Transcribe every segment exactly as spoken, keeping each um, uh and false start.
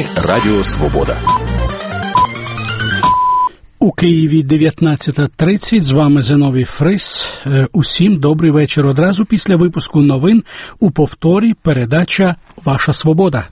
ефірі Радіо Свобода. У Києві дев'ятнадцята тридцять, з вами Зиновій Фрис. Усім добрий вечір. Одразу після випуску новин у повторі передача «Ваша Свобода».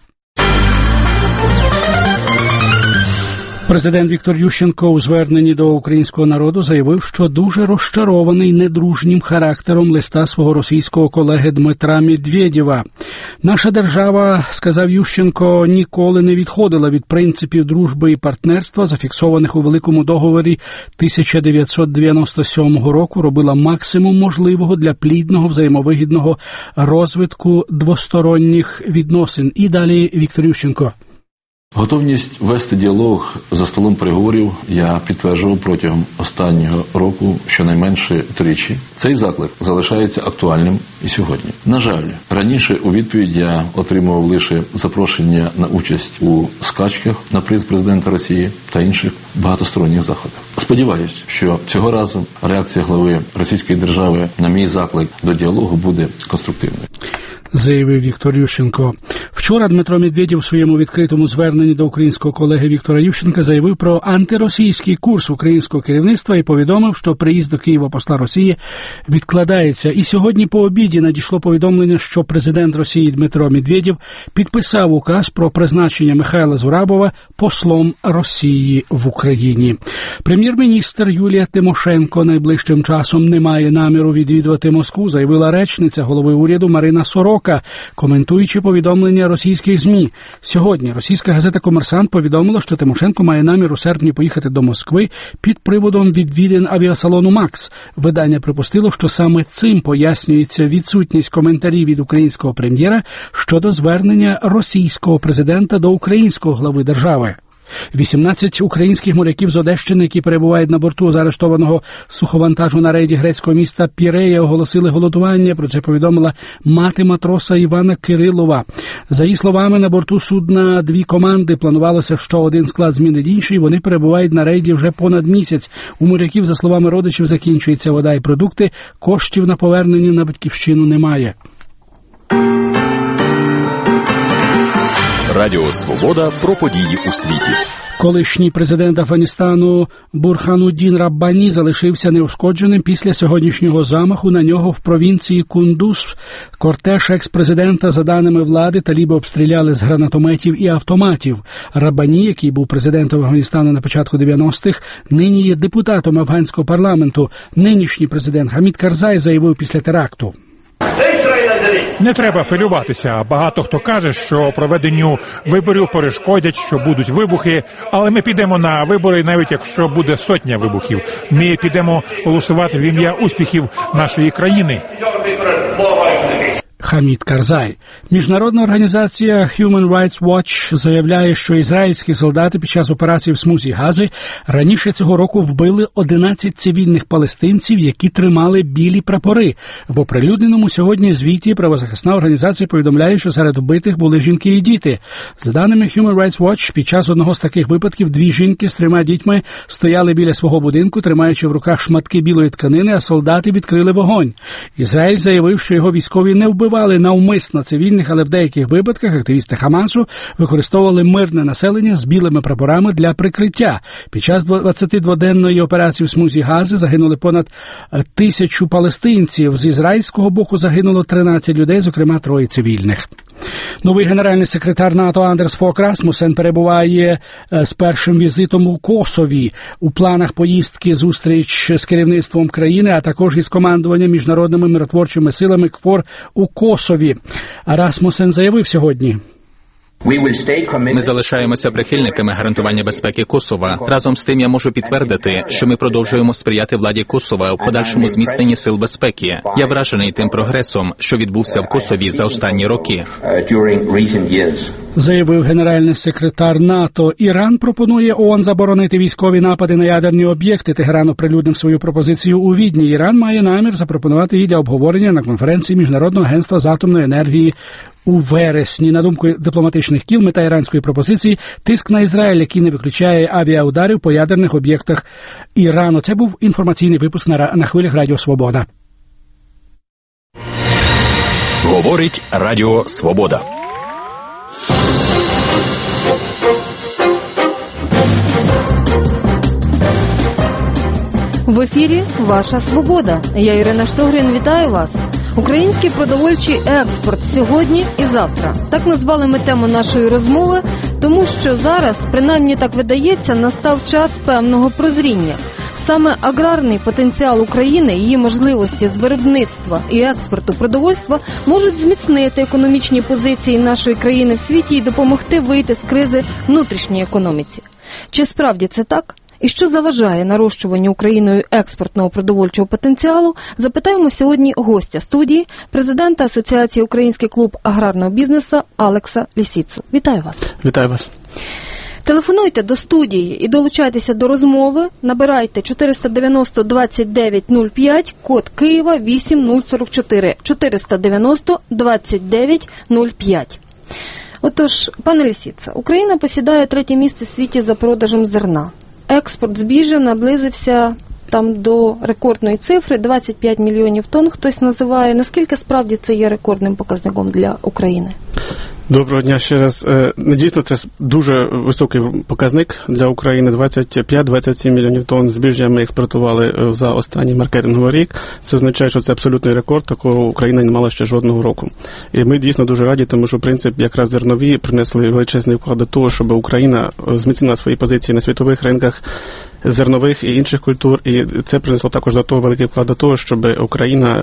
Президент Віктор Ющенко у зверненні до українського народу заявив, що дуже розчарований недружнім характером листа свого російського колеги Дмитра Медведєва. «Наша держава, – сказав Ющенко, – ніколи не відходила від принципів дружби і партнерства, зафіксованих у Великому договорі тисяча дев'ятсот дев'яносто сьомого року, робила максимум можливого для плідного взаємовигідного розвитку двосторонніх відносин». І далі Віктор Ющенко. Готовність вести діалог за столом переговорів я підтверджував протягом останнього року щонайменше тричі. Цей заклик залишається актуальним і сьогодні. На жаль, раніше у відповідь я отримував лише запрошення на участь у скачках на приз президента Росії та інших багатосторонніх заходах. Сподіваюсь, що цього разу реакція глави Російської держави на мій заклик до діалогу буде конструктивною, заявив Віктор Ющенко. Вчора Дмитро Медведєв у своєму відкритому зверненні до українського колеги Віктора Ющенка заявив про антиросійський курс українського керівництва і повідомив, що приїзд до Києва посла Росії відкладається. І сьогодні по обіді надійшло повідомлення, що президент Росії Дмитро Медведєв підписав указ про призначення Михайла Зурабова послом Росії в Україні. Прем'єр-міністр Юлія Тимошенко найближчим часом не має наміру відвідувати Москву, заявила речниця голови уряду Марина Сорока, коментуючи повідомлення російських ЗМІ. Сьогодні російська газета «Комерсант» повідомила, що Тимошенко має намір у серпні поїхати до Москви під приводом відвідин авіасалону «Макс». Видання припустило, що саме цим пояснюється відсутність коментарів від українського прем'єра щодо звернення російського президента до українського глави держави. вісімнадцять українських моряків з Одещини, які перебувають на борту заарештованого суховантажу на рейді грецького міста Пірея, оголосили голодування. Про це повідомила мати матроса Івана Кирилова. За її словами, на борту судна дві команди. Планувалося, що один склад змінить інший. Вони перебувають на рейді вже понад місяць. У моряків, за словами родичів, закінчується вода і продукти. Коштів на повернення на батьківщину немає. Радіо Свобода про події у світі. Колишній президент Афганістану Бурхануддін Раббані залишився неушкодженим після сьогоднішнього замаху на нього в провінції Кундуз. Кортеж екс-президента, за даними влади, таліби обстріляли з гранатометів і автоматів. Раббані, який був президентом Афганістану на початку дев'яностих, нині є депутатом афганського парламенту. Нинішній президент Хамід Карзай заявив після теракту: не треба хвилюватися. Багато хто каже, що проведенню виборів перешкодять, що будуть вибухи, але ми підемо на вибори, навіть якщо буде сотня вибухів. Ми підемо голосувати в ім'я успіхів нашої країни. Хамід Карзай. Міжнародна організація Human Rights Watch заявляє, що ізраїльські солдати під час операції в смузі Гази раніше цього року вбили одинадцять цивільних палестинців, які тримали білі прапори. В оприлюдненому сьогодні звіті правозахисна організація повідомляє, що серед вбитих були жінки і діти. За даними Human Rights Watch, під час одного з таких випадків дві жінки з трьома дітьми стояли біля свого будинку, тримаючи в руках шматки білої тканини, а солдати відкрили вогонь. Ізраїль заявив, що його військові не вбивали навмисно цивільних, але в деяких випадках активісти Хамасу використовували мирне населення з білими прапорами для прикриття. Під час двадцятидводенної операції в смузі Гази загинули понад тисячу палестинців. З ізраїльського боку загинуло тринадцять людей, зокрема троє цивільних. Новий генеральний секретар НАТО Андерс Фок Расмусен перебуває з першим візитом у Косові. У планах поїздки зустріч з керівництвом країни, а також із командуванням міжнародними миротворчими силами КФОР у Косові. Расмусен заявив сьогодні: Ми залишаємося прихильниками гарантування безпеки Косова. Разом з тим я можу підтвердити, що ми продовжуємо сприяти владі Косова у подальшому зміцненні сил безпеки. Я вражений тим прогресом, що відбувся в Косові за останні роки. Заявив генеральний секретар НАТО. Іран пропонує ООН заборонити військові напади на ядерні об'єкти. Тегеран оприлюднив свою пропозицію у Відні. Іран має намір запропонувати її для обговорення на конференції Міжнародного агентства з атомної енергії у вересні. На думку дипломатичних кіл, мета іранської пропозиції – тиск на Ізраїль, який не виключає авіаударів по ядерних об'єктах Ірану. Це був інформаційний випуск на, на хвилях Радіо Свобода. Говорить Радіо Свобода. В ефірі «Ваша свобода». Я Ірина Штогрин, вітаю вас. Український продовольчий експорт сьогодні і завтра. Так назвали ми тему нашої розмови, тому що зараз, принаймні так видається, настав час певного прозріння. Саме аграрний потенціал України, її можливості з виробництва і експорту продовольства можуть зміцнити економічні позиції нашої країни в світі і допомогти вийти з кризи внутрішньої економіці. Чи справді це так? І що заважає нарощуванню Україною експортного продовольчого потенціалу, запитаємо сьогодні гостя студії, президента Асоціації «Український клуб аграрного бізнесу» Алекса Лісіцу. Вітаю вас. Вітаю вас. Телефонуйте до студії і долучайтеся до розмови. Набирайте чотириста дев'яносто двадцять дев'ять нуль п'ять, код Києва вісім нуль сорок чотири, чотириста дев'яносто двадцять дев'ять нуль п'ять. Отож, пане Лісіца, Україна посідає третє місце в світі за продажем зерна. Експорт збіжжя наблизився там до рекордної цифри, двадцять п'ять мільйонів тонн, хтось називає. Наскільки справді це є рекордним показником для України? Доброго дня ще раз. Дійсно, це дуже високий показник для України. двадцять п'ять - двадцять сім мільйонів тонн збіжжя ми експортували за останній маркетинговий рік. Це означає, що це абсолютний рекорд, такого Україна не мала ще жодного року. І ми дійсно дуже раді, тому що, в принципі, якраз зернові принесли величезний вклад до того, щоб Україна зміцнила свої позиції на світових ринках зернових і інших культур, і це принесло також до того великий вклад до того, щоб Україна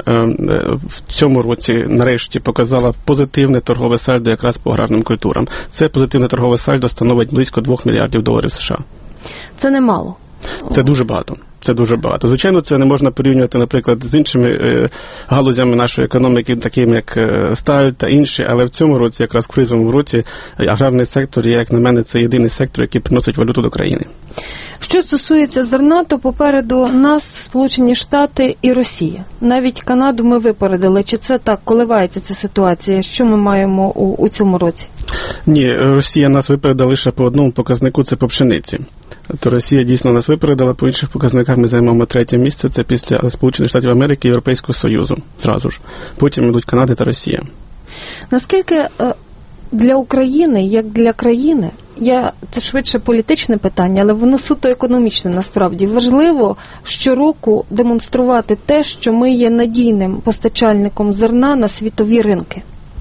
в цьому році нарешті показала позитивне торгове сальдо якраз по аграрним культурам. Це позитивне торгове сальдо становить близько двох мільярдів доларів США. Це немало. Це дуже багато. Це дуже багато. Звичайно, це не можна порівнювати, наприклад, з іншими е, галузями нашої економіки, такими як е, сталь та інші, але в цьому році, якраз в кризовому році, аграрний сектор, як на мене, це єдиний сектор, який приносить валюту до країни. Що стосується зерна, то попереду нас Сполучені Штати і Росія. Навіть Канаду ми випередили. Чи це так коливається ця ситуація? Що ми маємо у, у цьому році? Ні, Росія нас випередила лише по одному показнику, це по пшениці. То Росія дійсно нас випередила, по інших показниках ми займаємо третє місце, це після Сполучених Штатів Америки і Європейського Союзу, зразу ж. Потім йдуть Канада та Росія. Наскільки для України, як для країни, я, це швидше політичне питання, але воно суто економічне насправді, важливо щороку демонструвати те, що ми є надійним постачальником зерна на світові ринки?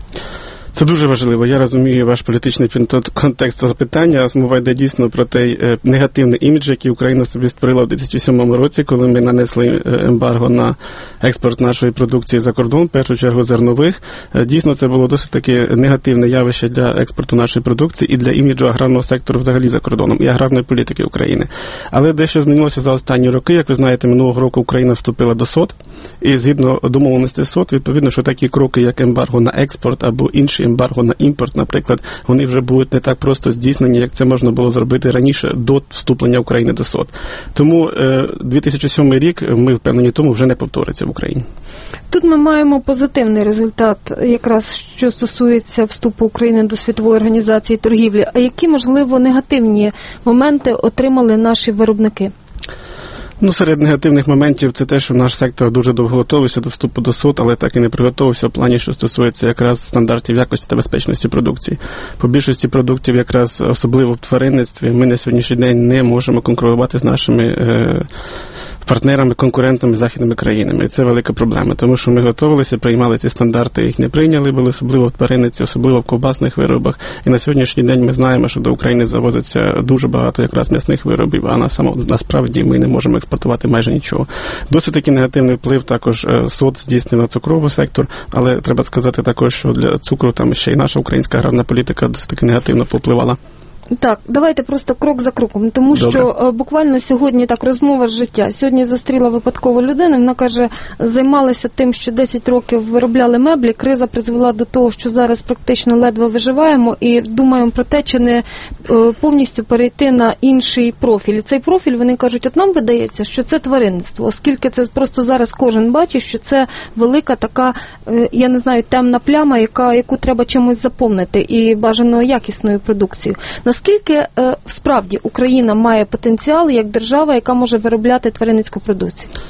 Це дуже важливо. Я розумію ваш політичний контекст запитання. Мова йде дійсно про той е, негативний імідж, який Україна собі створила в дві тисячі сьомому році, коли ми нанесли ембарго на експорт нашої продукції за кордон, в першу чергу зернових. Е, дійсно, це було досить таки негативне явище для експорту нашої продукції і для іміджу аграрного сектору взагалі за кордоном, і аграрної політики України. Але дещо змінилося за останні роки. Як ви знаєте, минулого року Україна вступила до СОТ, і згідно домовленості СОТ, відповідно, що такі кроки, як ембарго на експорт або інші ембарго на імпорт, наприклад, вони вже будуть не так просто здійснені, як це можна було зробити раніше, до вступлення України до СОТ. Тому дві тисячі сьомий рік, ми впевнені тому, вже не повториться в Україні. Тут ми маємо позитивний результат, якраз що стосується вступу України до Світової організації торгівлі. А які, можливо, негативні моменти отримали наші виробники? Ну, серед негативних моментів це те, що наш сектор дуже довго готувався до вступу до СОТ, але так і не приготувався в плані, що стосується якраз стандартів якості та безпечності продукції. По більшості продуктів, якраз особливо в тваринництві, ми на сьогоднішній день не можемо конкурувати з нашими е- партнерами, конкурентами, західними країнами. І це велика проблема, тому що ми готувалися, приймали ці стандарти, їх не прийняли, були особливо в тваринниці, особливо в ковбасних виробах. І на сьогоднішній день ми знаємо, що до України завозиться дуже багато якраз м'ясних виробів, а на само, насправді ми не можемо експортувати майже нічого. Досить таки негативний вплив також СОТ здійснив на цукровий сектор, але треба сказати також, що для цукру там ще й наша українська аграрна політика досить таки негативно повпливала. Так, давайте просто крок за кроком, тому Добре. що буквально сьогодні так розмова з життя. Сьогодні зустріла випадково людину, вона каже, займалася тим, що десять років виробляли меблі, криза призвела до того, що зараз практично ледве виживаємо і думаємо про те, чи не повністю перейти на інший профіль. І цей профіль, вони кажуть, от нам видається, що це тваринництво, оскільки це просто зараз кожен бачить, що це велика така, я не знаю, темна пляма, яка, яку треба чимось заповнити і бажано якісною продукцією. Наскільки е, справді Україна має потенціал як держава, яка може виробляти тваринницьку продукцію?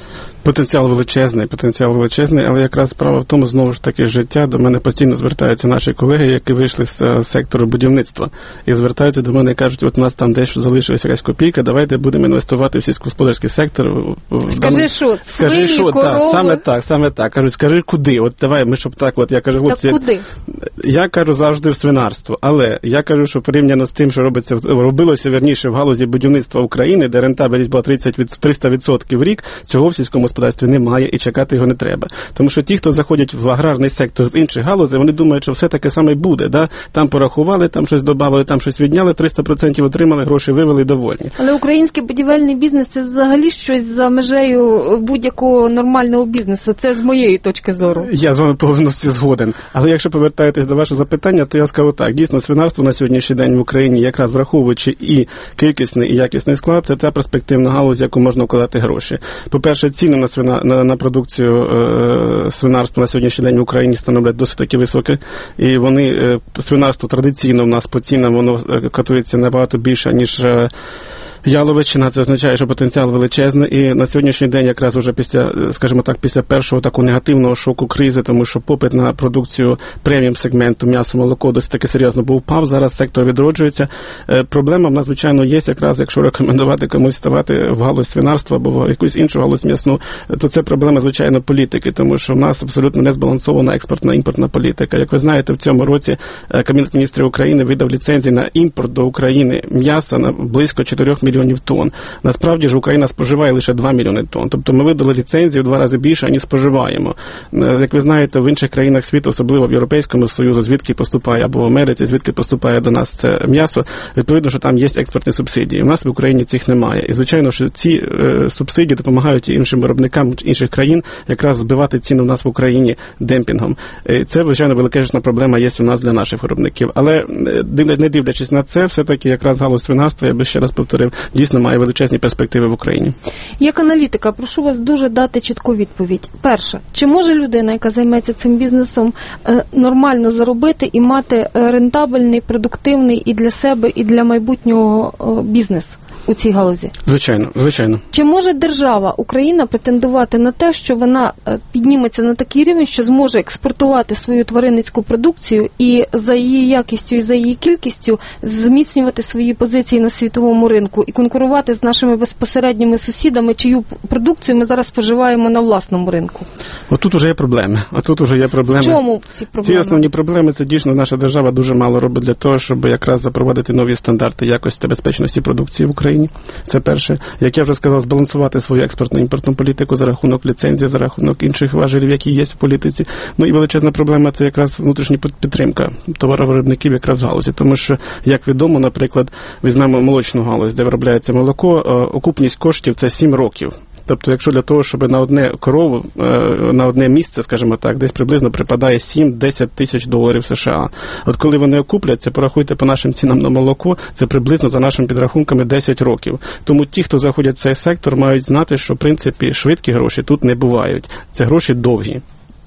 Потенціал величезний, потенціал величезний, але якраз справа в тому, знову ж таки, життя. До мене постійно звертаються наші колеги, які вийшли з сектору будівництва. І звертаються до мене і кажуть, от у нас там дещо залишилася якась копійка, давайте будемо інвестувати в сільськогосподарський сектор. Скажи, що, скажи, свині, що, корови. Так, саме так, саме так. Кажуть, скажи, куди? От давай, ми щоб так, от я кажу, хлопці. Так куди? Я кажу завжди в свинарство, але я кажу, що порівняно з тим, що робиться, робилося, вірніше, в галузі будівництва України, де рентабельність була тридцять-триста відсотків в рік, цього в сільському господарстві немає і чекати його не треба. Тому що ті, хто заходять в аграрний сектор з інших галузей, вони думають, що все таке саме буде. Да? Там порахували, там щось додали, там щось відняли, триста відсотків отримали, гроші вивели і довольні. Але український будівельний бізнес – це взагалі щось за межею будь-якого нормального бізнесу. Це з моєї точки зору. Я з вами повністю згоден. Але якщо повертаєтесь до вашого запитання, то я скажу так. Дійсно, свинарство на сьогоднішній день в Україні, якраз враховуючи і кількісний, і якісний склад, це та перспективна галузь, яку можна вкладати гроші. По-перше, ціни на, свина, на, на продукцію е, свинарства на сьогоднішній день в Україні становлять досить таки високі. І вони, е, свинарство традиційно в нас по цінам, воно котується набагато більше, ніж е, Яловичина. Це означає, що потенціал величезний, і на сьогоднішній день якраз уже після, скажімо так, після першого такого негативного шоку кризи, тому що попит на продукцію преміум-сегменту м'ясо, молоко досить таки серйозно був впав, зараз сектор відроджується. Е, проблема в нас, звичайно, є якраз, якщо рекомендувати комусь ставати в галузь свинарства або в якусь іншу галузь м'ясну, то це проблема, звичайно, політики, тому що в нас абсолютно не збалансована експортна-імпортна політика. Як ви знаєте, в цьому році Кабінет міністрів України видав ліцензії на імпорт до України м'яса на близько чотирьох мільйонів тонн. Насправді ж Україна споживає лише два мільйони тонн. Тобто ми видали ліцензії в два рази більше, ніж споживаємо. Як ви знаєте, в інших країнах світу, особливо в Європейському Союзі, звідки поступає, або в Америці, звідки поступає до нас це м'ясо, відповідно, що там є експортні субсидії. У нас в Україні цих немає. І, звичайно, що ці е, субсидії допомагають іншим виробникам інших країн якраз збивати ціну в нас в Україні демпінгом. І це, звичайно, величезна проблема є у нас для наших виробників. Але не дивлячись на це, все-таки якраз галузь свинарства, я би ще раз повторив, дійсно має величезні перспективи в Україні. Як аналітика, прошу вас дуже дати чітку відповідь. Перше, чи може людина, яка займеться цим бізнесом, нормально заробити і мати рентабельний, продуктивний і для себе, і для майбутнього бізнес у цій галузі? Звичайно, звичайно. Чи може держава, Україна, претендувати на те, що вона підніметься на такий рівень, що зможе експортувати свою тваринницьку продукцію і за її якістю, і за її кількістю зміцнювати свої позиції на світовому ринку і конкурувати з нашими безпосередніми сусідами, чию продукцію ми зараз споживаємо на власному ринку? Отут уже є проблеми. Отут уже є проблеми. В чому ці проблеми? Ці основні проблеми, це дійсно наша держава дуже мало робить для того, щоб якраз запровадити нові стандарти якості та безпечності продукції в Україні. Це перше. Як я вже сказав, збалансувати свою експортно-імпортну політику за рахунок ліцензії, за рахунок інших важелів, які є в політиці. Ну і величезна проблема – це якраз внутрішня підтримка товаровиробників якраз в галузі. Тому що, як відомо, наприклад, візьмемо молочну галузь, де виробляється молоко, окупність коштів – це сім років. Тобто, якщо для того, щоб на одне корову, на одне місце, скажімо так, десь приблизно припадає сім-десять тисяч доларів США. От коли вони окупляться, порахуйте по нашим цінам на молоко, це приблизно, за нашими підрахунками, десять років. Тому ті, хто заходять в цей сектор, мають знати, що, в принципі, швидкі гроші тут не бувають. Це гроші довгі.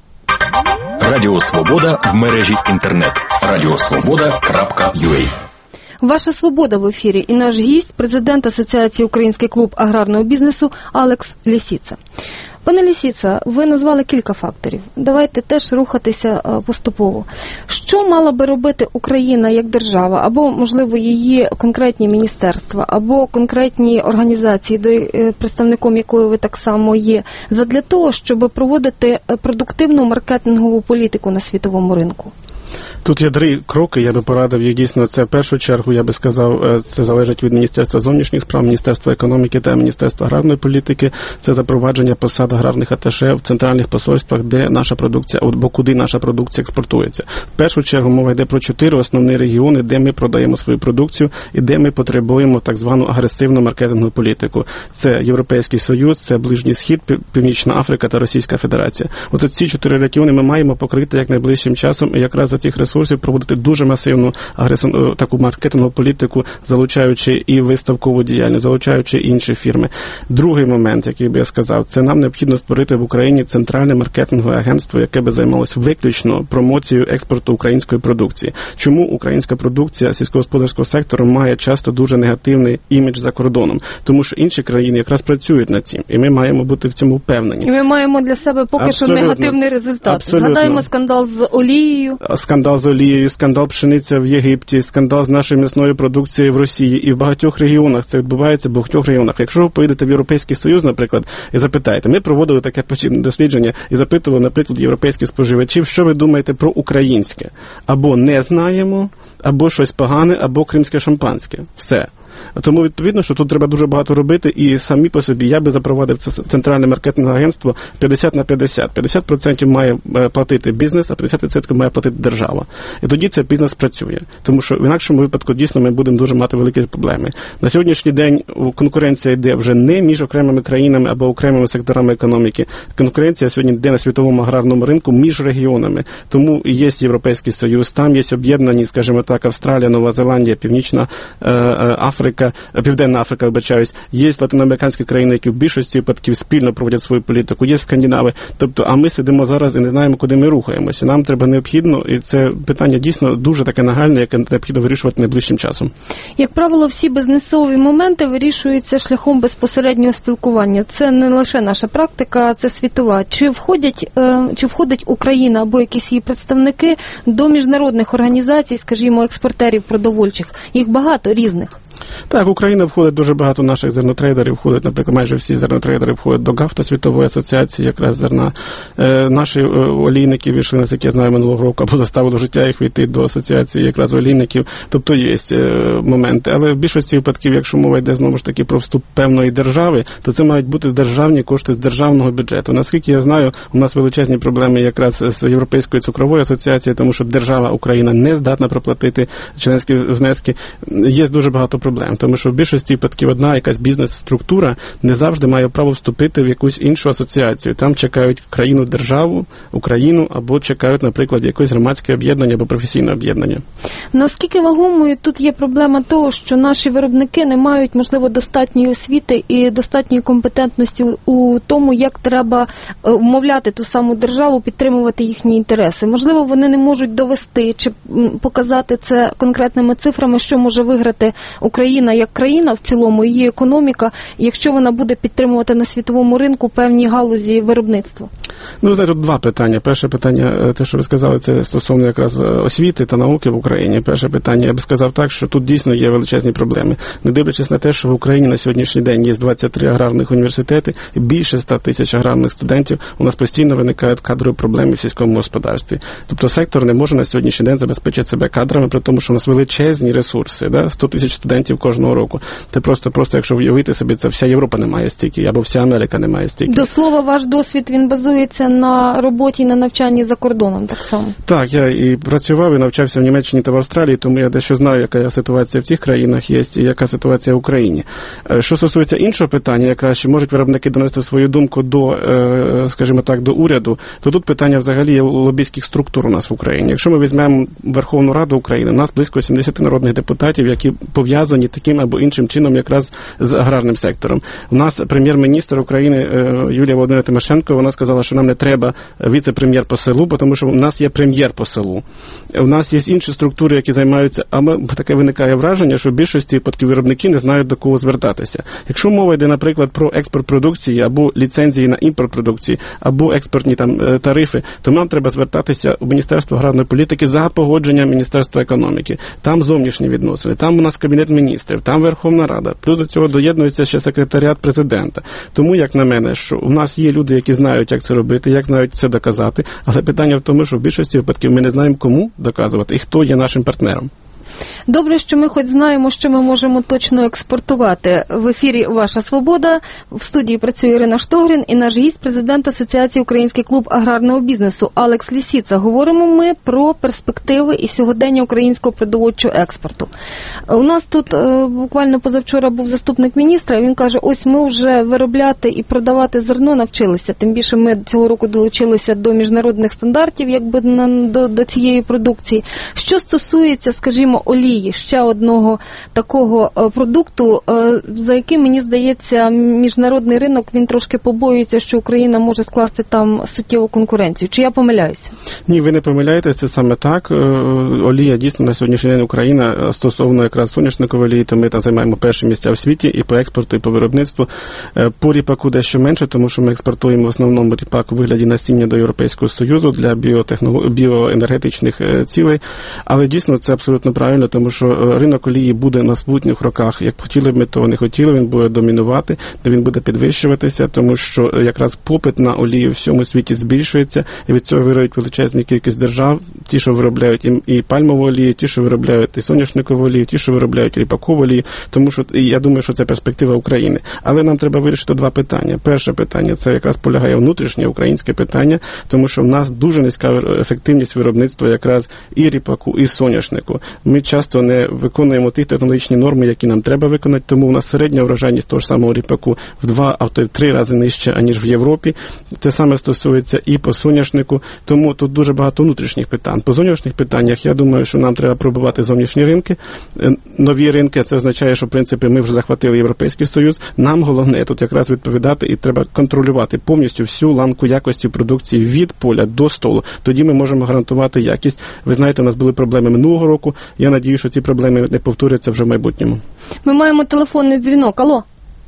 Радіо Свобода в мережі інтернет. радіосвобода крапка ю а. Ваша свобода в ефірі і наш гість, президент Асоціації Український клуб аграрного бізнесу Алекс Лісіца. Пане Лісіца, ви назвали кілька факторів. Давайте теж рухатися поступово. Що мала би робити Україна як держава, або, можливо, її конкретні міністерства, або конкретні організації, до представником якої ви так само є, задля того, щоб проводити продуктивну маркетингову політику на світовому ринку? Тут є три кроки, я би порадив їх дійсно. Це в першу чергу, я би сказав, це залежить від Міністерства зовнішніх справ, Міністерства економіки та Міністерства аграрної політики. Це запровадження посад аграрних аташе в центральних посольствах, де наша продукція, або куди наша продукція експортується. В першу чергу мова йде про чотири основні регіони, де ми продаємо свою продукцію і де ми потребуємо так звану агресивну маркетингову політику. Це Європейський Союз, це Ближній Схід, Північна Африка та Російська Федерація. Оце ці чотири регіони ми маємо покрити як найближчим часом, і якраз за ці людських ресурсів, проводити дуже масивну агресивну таку маркетингову політику, залучаючи і виставкову діяльність, залучаючи інші фірми. Другий момент, який би я сказав, це нам необхідно створити в Україні центральне маркетингове агентство, яке би займалося виключно промоцією експорту української продукції. Чому українська продукція сільськогосподарського сектору має часто дуже негативний імідж за кордоном? Тому що інші країни якраз працюють над цим, і ми маємо бути в цьому впевнені. І ми маємо для себе поки Абсолютно. що негативний результат. Абсолютно. Згадаємо скандал з олією. Скандал з олією, скандал пшениця в Єгипті, скандал з нашою м'ясною продукцією в Росії. І в багатьох регіонах це відбувається, в багатьох регіонах. Якщо ви поїдете в Європейський Союз, наприклад, і запитаєте, ми проводили таке дослідження і запитували, наприклад, європейських споживачів, що ви думаєте про українське. Або не знаємо, або щось погане, або кримське шампанське. Все. Тому, відповідно, що тут треба дуже багато робити, і самі по собі я би запровадив це центральне маркетингове агентство п'ятдесят на п'ятдесят. п'ятдесят відсотків має платити бізнес, а п'ятдесят відсотків має платити держава. І тоді цей бізнес працює. Тому що в інакшому випадку дійсно ми будемо дуже мати великі проблеми. На сьогоднішній день конкуренція йде вже не між окремими країнами або окремими секторами економіки. Конкуренція сьогодні йде на світовому аграрному ринку між регіонами. Тому і є Європейський Союз, там є об'єднані, скажімо так, Австралія, Нова Зеландія, Північна е, Африка, Південна Африка, вибачаюсь, є латиноамериканські країни, які в більшості випадків спільно проводять свою політику, є скандинави. Тобто, а ми сидимо зараз і не знаємо, куди ми рухаємося. Нам треба необхідно, і це питання дійсно дуже таке нагальне, яке необхідно вирішувати найближчим часом. Як правило, всі бізнесові моменти вирішуються шляхом безпосереднього спілкування. Це не лише наша практика, це світова. Чи входять, чи входить Україна або якісь її представники до міжнародних організацій, скажімо, експортерів продовольчих? Їх багато різних. Так, Україна входить дуже багато наших зернотрейдерів, входить, наприклад, майже всі зернотрейдери входять до ГАФТА, Світової асоціації якраз зерна. Е, наші олійники вийшли, наскільки я знаю, минулого року, або заставили життя їх війти до асоціації якраз олійників. Тобто є е, моменти. Але в більшості випадків, якщо мова йде знову ж таки про вступ певної держави, то це мають бути державні кошти з державного бюджету. Наскільки я знаю, у нас величезні проблеми якраз з Європейською цукровою асоціацією, тому що держава Україна не здатна проплатити членські внески. Є дуже багато проблем, тому що в більшості випадків одна якась бізнес-структура не завжди має право вступити в якусь іншу асоціацію. Там чекають країну, державу, Україну, або чекають, наприклад, якесь громадське об'єднання або професійне об'єднання. Наскільки вагомою тут є проблема того, що наші виробники не мають, можливо, достатньої освіти і достатньої компетентності у тому, як треба вмовляти ту саму державу, підтримувати їхні інтереси? Можливо, вони не можуть довести чи показати це конкретними цифрами, що може виграти Україна як країна в цілому, її економіка, якщо вона буде підтримувати на світовому ринку певні галузі виробництва? Ну, знаєте, тут два питання. Перше питання, те, що ви сказали, це стосовно якраз освіти та науки в Україні. Перше питання, я би сказав так, що тут дійсно є величезні проблеми. Не дивлячись на те, що в Україні на сьогоднішній день є двадцять три аграрних університети, і більше ста тисяч аграрних студентів, у нас постійно виникають кадрові проблеми в сільському господарстві. Тобто сектор не може на сьогоднішній день забезпечити себе кадрами, при тому, що у нас величезні ресурси, да? сто тисяч студентів кожного року. Це просто, просто, якщо уявити собі, це вся Європа не має стільки, або вся Америка не має стільки. До слова, ваш досвід, він базується на роботі, на навчанні за кордоном, так само? Так, я і працював, і навчався в Німеччині та в Австралії, тому я дещо знаю, яка ситуація в цих країнах є, і яка ситуація в Україні. Що стосується іншого питання, якраз, чи можуть виробники донести свою думку до, скажімо так, до уряду, то тут питання взагалі є лобістських структур у нас в Україні. Якщо ми візьмемо Верховну Раду України, у нас близько сімдесят народних депутатів, які пов'язані таким або іншим чином якраз з аграрним сектором. У нас прем'єр-міністр України Юлія Володимирівна Тимошенко, вона сказала, що нам не треба віце-прем'єр по селу, тому що у нас є прем'єр по селу. У нас є інші структури, які займаються, а ми, таке виникає враження, що в більшості випадків виробники не знають, до кого звертатися. Якщо мова йде, наприклад, про експорт продукції, або ліцензії на імпорт продукції, або експортні там тарифи, то нам треба звертатися у Міністерство аграрної політики за погодженням Міністерства економіки. Там зовнішні відносини, там у нас Кабінет міністрів, там Верховна Рада. Плюс до цього доєднується ще секретаріат президента. Тому, як на мене, що у нас є люди, які знають, як це робити, як знають це доказати, але питання в тому, що в більшості випадків ми не знаємо, кому доказувати і хто є нашим партнером. Добре, що ми хоч знаємо, що ми можемо точно експортувати. В ефірі «Ваша свобода». В студії працює Ірина Штогрін і наш гість, президент Асоціації «Український клуб аграрного бізнесу» Алекс Лісіца. Говоримо ми про перспективи і сьогодення українського продовольчого експорту. У нас тут буквально позавчора був заступник міністра, він каже, ось ми вже виробляти і продавати зерно навчилися. Тим більше ми цього року долучилися до міжнародних стандартів, якби на, до, до цієї продукції. Що стосується, скажімо, олії, ще одного такого продукту, за яким, мені здається, міжнародний ринок, він трошки побоюється, що Україна може скласти там суттєву конкуренцію. Чи я помиляюся? Ні, ви не помиляєтесь, це саме так. Олія дійсно на сьогоднішній день Україна стосовно якраз соняшникової олії, то ми там займаємо перші місця в світі і по експорту, і по виробництву. По ріпаку дещо менше, тому що ми експортуємо в основному ріпак у вигляді насіння до Європейського Союзу для біотехнолог... біоенергетичних цілей. Але дійсно це абсолютно правильно, тому що ринок олії буде на наступних роках. Як хотіли б ми того не хотіли, він буде домінувати, де він буде підвищуватися, тому що якраз попит на олію в всьому світі збільшується, і від цього виробляють величезну кількість держав, ті, що виробляють і, і пальмову олію, ті, що виробляють і соняшникову олію, ті, що виробляють ріпакову олію, тому що і я думаю, що це перспектива України. Але нам треба вирішити два питання. Перше питання, це якраз полягає внутрішнє українське питання, тому що в нас дуже низька ефективність виробництва якраз і ріпаку, і соняшнику. Ми часто не виконуємо ті технологічні норми, які нам треба виконати, тому у нас середня врожайність того ж самого ріпаку в два, а то й в три рази нижче, аніж в Європі. Це саме стосується і по соняшнику, тому тут дуже багато внутрішніх питань. По зовнішніх питаннях, я думаю, що нам треба пробувати зовнішні ринки, нові ринки, це означає, що, в принципі, ми вже захватили Європейський Союз. Нам головне тут якраз відповідати і треба контролювати повністю всю ланку якості продукції від поля до столу. Тоді ми можемо гарантувати якість. Ви знаєте, у нас були проблеми минулого року. Я надію, що ці проблеми не повторяться вже в майбутньому. Ми маємо телефонний дзвінок. Алло.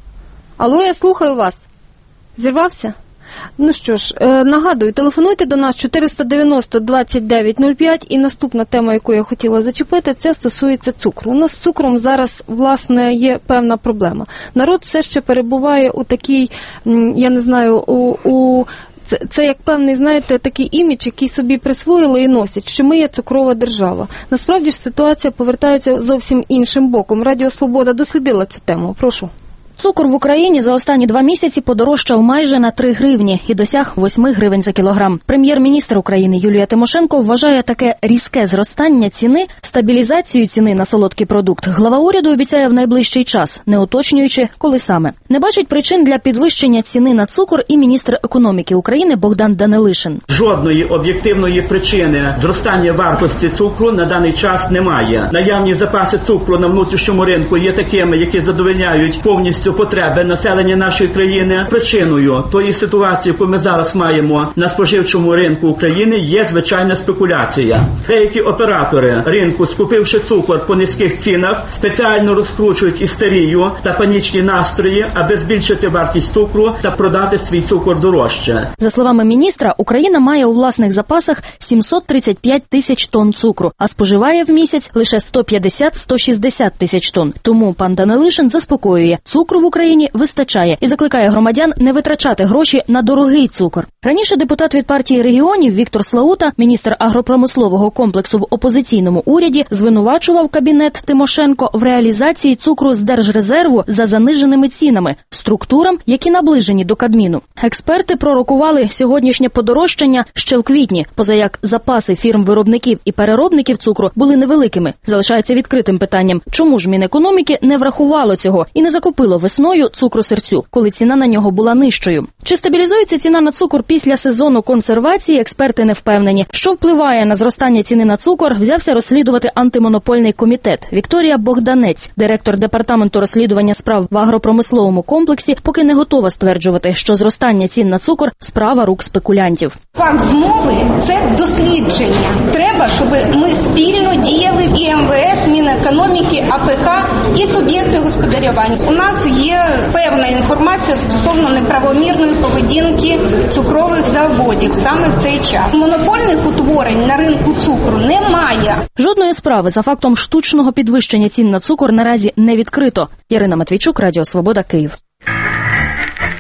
Алло, я слухаю вас. Зірвався? Ну що ж, е, нагадую, телефонуйте до нас чотириста дев'яносто двадцять дев'ять нуль п'ять, і наступна тема, яку я хотіла зачепити, це стосується цукру. У нас з цукром зараз, власне, є певна проблема. Народ все ще перебуває у такій, я не знаю, у... у Це, це як певний, знаєте, такий імідж, який собі присвоїли і носять, що ми є цукрова держава. Насправді ж ситуація повертається зовсім іншим боком. Радіо Свобода дослідила цю тему. Прошу. Цукор в Україні за останні два місяці подорожчав майже на три гривні і досяг восьми гривень за кілограм. Прем'єр-міністр України Юлія Тимошенко вважає таке різке зростання ціни стабілізацією ціни на солодкий продукт. Глава уряду обіцяє в найближчий час, не уточнюючи, коли саме. Не бачить причин для підвищення ціни на цукор і міністр економіки України Богдан Данилишин. Жодної об'єктивної причини зростання вартості цукру на даний час немає. Наявні запаси цукру на внутрішньому ринку є такими, які задовольняють повністю потреби населення нашої країни. Причиною тої ситуації, яку ми зараз маємо на споживчому ринку України, є звичайна спекуляція. Деякі оператори ринку, скупивши цукор по низьких цінах, спеціально розкручують істерію та панічні настрої, аби збільшити вартість цукру та продати свій цукор дорожче. За словами міністра, Україна має у власних запасах сімсот тридцять п'ять тисяч тонн цукру, а споживає в місяць лише сто п'ятдесят - сто шістдесят тисяч тонн. Тому пан Данилишин заспокоює, цукру в Україні вистачає і закликає громадян не витрачати гроші на дорогий цукор. Раніше депутат від партії регіонів Віктор Слаута, міністр агропромислового комплексу в опозиційному уряді, звинувачував кабінет Тимошенко в реалізації цукру з держрезерву за заниженими цінами, структурам, які наближені до Кабміну. Експерти пророкували сьогоднішнє подорожчання ще в квітні, позаяк запаси фірм-виробників і переробників цукру були невеликими. Залишається відкритим питанням, чому ж Мінекономіки не врахувало цього і не закупило весною цукру сирцю, коли ціна на нього була нижчою. Чи стабілізується ціна на цукор після сезону консервації, експерти не впевнені. Що впливає на зростання ціни на цукор, взявся розслідувати антимонопольний комітет. Вікторія Богданець, директор департаменту розслідування справ в агропромисловому комплексі, поки не готова стверджувати, що зростання цін на цукор – справа рук спекулянтів. Факт змови – це дослідження. Треба, щоб ми спільно діяли і ем ве ес, Мінекономіки, а пе ка і суб'єкти господарювання. У нас є певна інформація стосовно неправомірної поведінки цукрових заводів саме в цей час. Монопольних утворень на ринку цукру немає. Жодної справи за фактом штучного підвищення цін на цукор наразі не відкрито. Ірина Матвійчук, Радіо Свобода, Київ.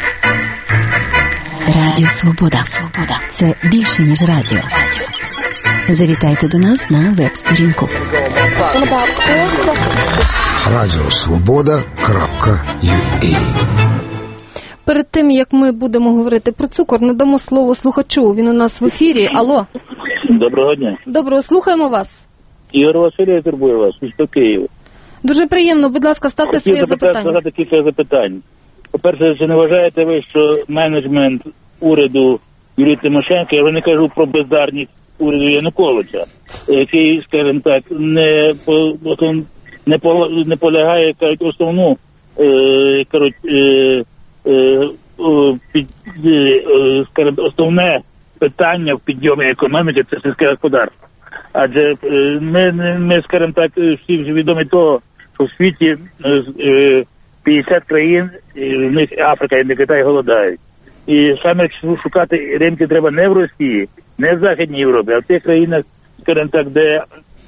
Радіо Свобода. Свобода. Це більше, ніж радіо. Радіо. Завітайте до нас на веб-сторінку радіосвобода крапка ю а. Перед тим, як ми будемо говорити про цукор, надамо слово слухачу. Він у нас в ефірі. Алло. Доброго дня. Доброго, слухаємо вас. Ігор Васильович турбує вас, місто Київ. Дуже приємно, будь ласка, ставте Хотів своє запитання. Хотів кілька запитань. По-перше, чи не вважаєте ви, що менеджмент уряду Юлії Тимошенко, я вже не кажу про бездарність уряду Януковича, який, скажімо так, не, по, не, по, не полягає, кажуть, основну, е, кажуть, е, е, під, е, скажімо, основне питання в підйомі економіки – це сільське господарство. Адже ми, ми, скажімо так, всі вже відомі того, що в світі п'ятдесят країн, в них Африка і не Китай голодають. І саме шукати ринки треба не в Росії, не в Західній Європі, а в тих країнах, скажімо так, де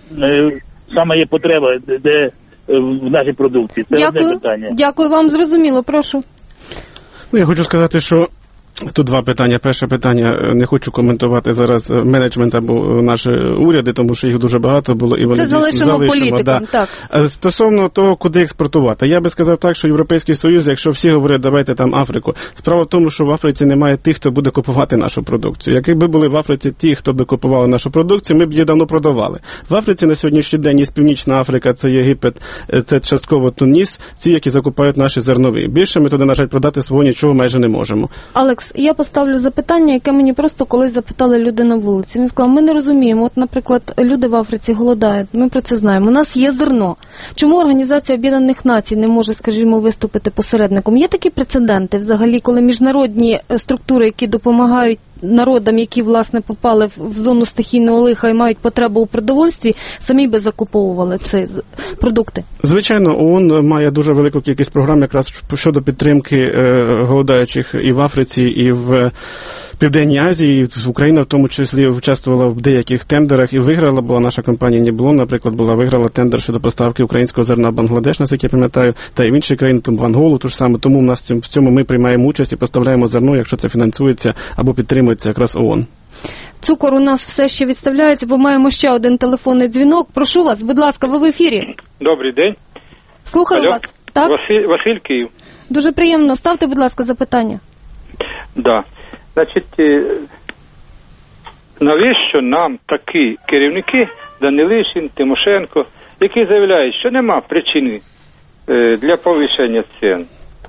саме є потреба, де в нашій продукції. Це Дякую. одне питання. Дякую вам, зрозуміло, прошу. Ну, я хочу сказати, що тут два питання. Перше питання, не хочу коментувати зараз менеджмент або наші уряди, тому що їх дуже багато було. І вони це залишимо, залишимо політикам, да. Так. Стосовно того, куди експортувати. Я би сказав так, що Європейський Союз, якщо всі говорять, давайте там Африку. Справа в тому, що в Африці немає тих, хто буде купувати нашу продукцію. Якби були в Африці ті, хто би купували нашу продукцію, ми б її давно продавали. В Африці на сьогоднішній день є Північна Африка, це Єгипет, це частково Туніс, ці, які закупають наші зернові. Більше ми туди, на жаль, продати свого нічого майже не можемо. Алекс, я поставлю запитання, яке мені просто колись запитали люди на вулиці. Він сказав, ми не розуміємо, от, наприклад, люди в Африці голодають, ми про це знаємо, у нас є зерно. Чому Організація Об'єднаних Націй не може, скажімо, виступити посередником? Є такі прецеденти взагалі, коли міжнародні структури, які допомагають народам, які, власне, попали в зону стихійного лиха і мають потребу у продовольстві, самі би закуповували ці продукти? Звичайно, ООН має дуже велику кількість програм якраз щодо підтримки е, голодаючих і в Африці, і в Південній Азії. Україна в тому числі участвувала в деяких тендерах і виграла, була наша компанія Ніблон, наприклад, була виграла тендер щодо поставки українського зерна в Бангладеш, наскільки я пам'ятаю, та й в інші країни, тому в Анголу, ту ж саме. Тому в нас в цьому ми приймаємо участь і поставляємо зерно, якщо це фінансується або підтримується якраз ООН. Цукор у нас все ще відставляється, бо маємо ще один телефонний дзвінок. Прошу вас, будь ласка, ви в ефірі. Добрий день. Слухаю Алло. вас. Так? Василь, Василь Київ. Дуже приємно. Ставте, будь ласка, запитання. Да. Значить, навіщо нам такі керівники, Данилишин, Тимошенко, які заявляють, що нема причини для повищення цін,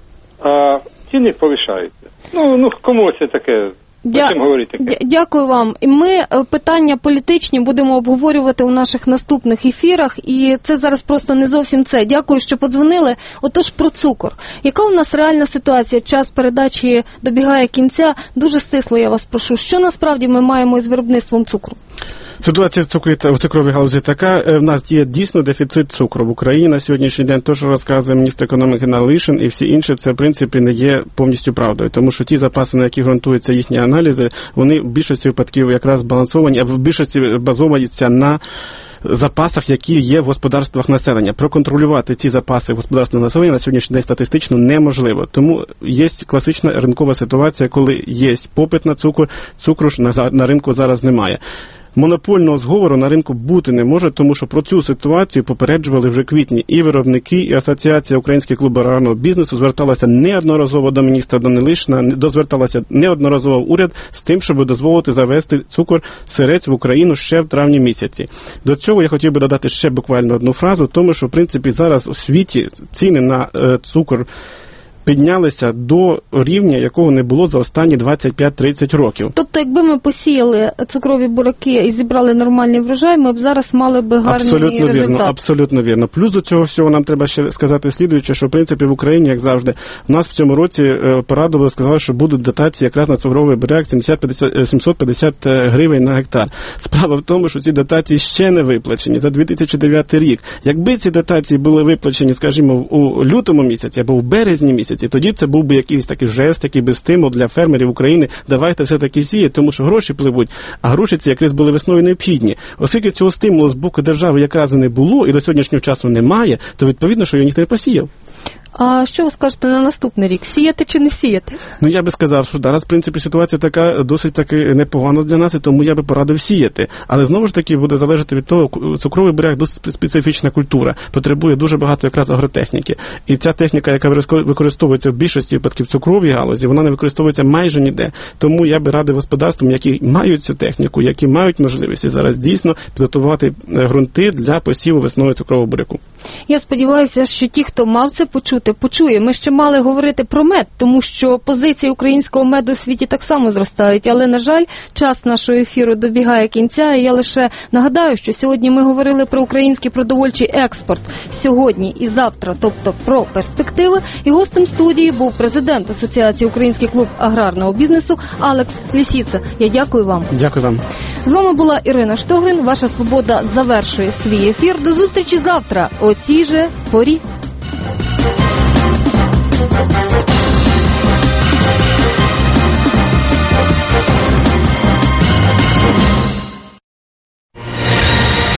а ціни повищаються. Ну, ну кому це таке? Дя... Дя... Дякую вам. Ми питання політичні будемо обговорювати у наших наступних ефірах, і це зараз просто не зовсім це. Дякую, що подзвонили. Отож, про цукор. Яка у нас реальна ситуація? Час передачі добігає кінця. Дуже стисло, я вас прошу. Що насправді ми маємо із виробництвом цукру? Ситуація в цукровій галузі така. В нас є дійсно дефіцит цукру в Україні на сьогоднішній день. То, що розказує міністр економіки Налишин і всі інші, це, в принципі, не є повністю правдою. Тому що ті запаси, на які ґрунтуються їхні аналізи, вони в більшості випадків якраз збалансовані, а в більшості базуються на запасах, які є в господарствах населення. Проконтролювати ці запаси в господарствах населення на сьогоднішній день статистично неможливо. Тому є класична ринкова ситуація, коли є попит на цукор, цукру ж на, на ринку зараз немає. Монопольного зговору на ринку бути не може, тому що про цю ситуацію попереджували вже квітні і виробники, і Асоціація Українських клубів аграрного бізнесу зверталася неодноразово до міністра Данилишина, дозверталася неодноразово в уряд з тим, щоб дозволити завести цукор сирець в Україну ще в травні місяці. До цього я хотів би додати ще буквально одну фразу, тому що, в принципі, зараз у світі ціни на е, цукор піднялися до рівня, якого не було за останні двадцять п'ять тридцять років. Тобто, якби ми посіяли цукрові бураки і зібрали нормальний врожай, ми б зараз мали б гарний абсолютно результат. Вірно, абсолютно вірно. Плюс до цього всього нам треба ще сказати слідуюче, що, в принципі, в Україні, як завжди, в нас в цьому році порадували, сказали, що будуть дотації якраз на цукровий буряк сімсот п'ятдесят гривень на гектар. Справа в тому, що ці дотації ще не виплачені за дві тисячі дев'ятий рік. Якби ці дотації були виплачені, скажімо, у лютому місяці або в березні місяці, тоді це був би якийсь такий жест, який би стимул для фермерів України. Давайте все-таки сіяти, тому що гроші пливуть, а гроші ці якраз були весною необхідні. Оскільки цього стимулу з боку держави якраз і не було, і до сьогоднішнього часу немає, то відповідно, що його ніхто не посіяв. А що ви скажете на наступний рік? Сіяти чи не сіяти? Ну, я би сказав, що зараз, в принципі, ситуація така досить таки непогана для нас, і тому я би порадив сіяти. Але знову ж таки буде залежати від того, цукровий буряк досить специфічна культура, потребує дуже багато якраз агротехніки. І ця техніка, яка використовується в більшості випадків в цукровій галузі, вона не використовується майже ніде. Тому я би радив господарствам, які мають цю техніку, які мають можливість зараз дійсно підготувати ґрунти для посіву весною цукрового буряку. Я сподіваюся, що ті, хто мав це почути, почує. Ми ще мали говорити про мед, тому що позиції українського меду у світі так само зростають. Але, на жаль, час нашого ефіру добігає кінця, і я лише нагадаю, що сьогодні ми говорили про український продовольчий експорт сьогодні і завтра, тобто про перспективи. І гостем студії був президент Асоціації «Український клуб аграрного бізнесу» Алекс Лісіца. Я дякую вам. Дякую вам. З вами була Ірина Штогрин. Ваша свобода завершує свій ефір. До зустрічі завтра о цій же порі.